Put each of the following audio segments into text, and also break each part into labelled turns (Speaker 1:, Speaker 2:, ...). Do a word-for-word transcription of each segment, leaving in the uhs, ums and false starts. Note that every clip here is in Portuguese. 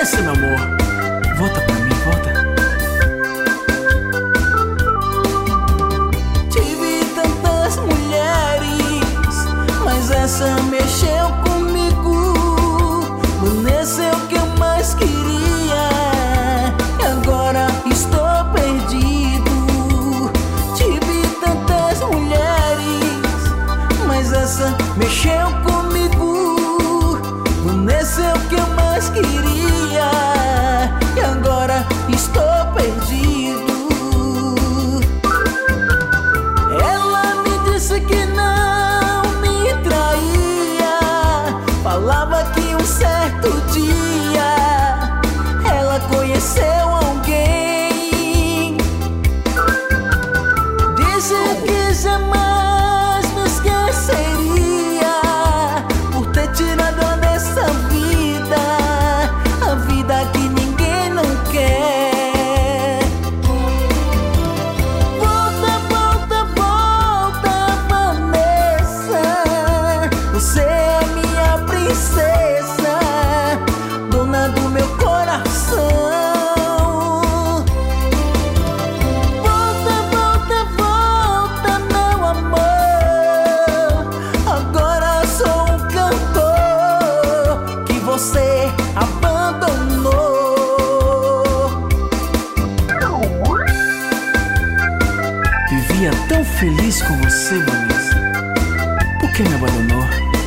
Speaker 1: Vanessa, meu amor, volta pra mim, volta.
Speaker 2: Tive tantas mulheres, mas essa mexeu comigo. Vanessa é o que eu mais queria, e agora estou perdido. Tive tantas mulheres, mas essa mexeu comigo. Vanessa é o que eu mais queria, e agora estou perdido. Ela me disse que não me traía, falava que um certo dia ela conheceu alguém. Disse que jamais me esqueceria por ter tirado ela dessa vida, a vida que ninguém não quer. Volta, volta, volta, Vanessa, você é minha princesa, dona do meu coração. Volta, volta, volta, meu amor, agora sou um cantor que você abandonou.
Speaker 1: Vivia tão feliz com você, Vanessa. Por que me abandonou?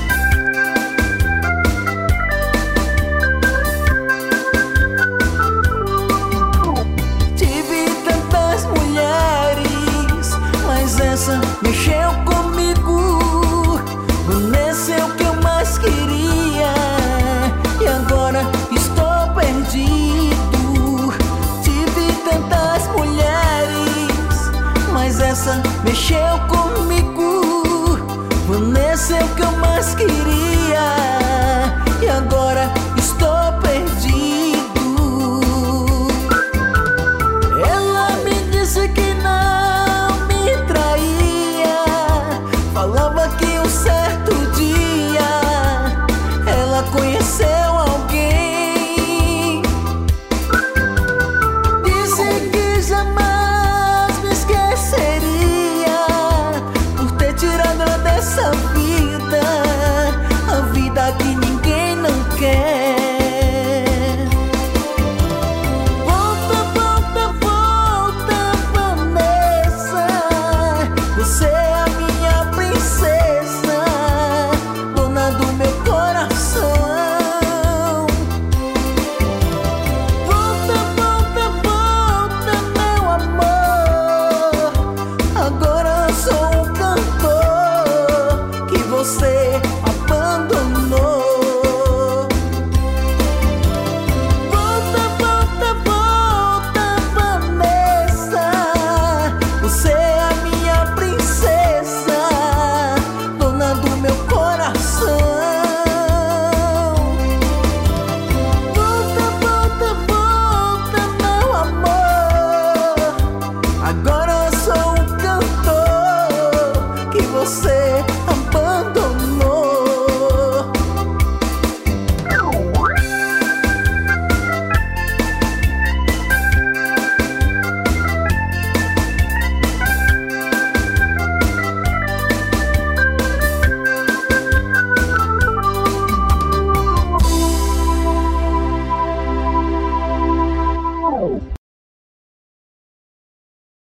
Speaker 2: Tive tantas mulheres, mas essa mexeu comigo. Vanessa é o que eu mais queria, e agora estou perdido. Tive tantas mulheres, mas essa mexeu comigo. Vanessa é o que eu mais queria, e agora estou perdido. Ela me disse que não me traía, falava que um certo dia ela conheceu alguém. Disse que jamais me esqueceria por ter tirado ela dessa vida, a vida que ninguém não quer. Volta, volta, volta, Vanessa, você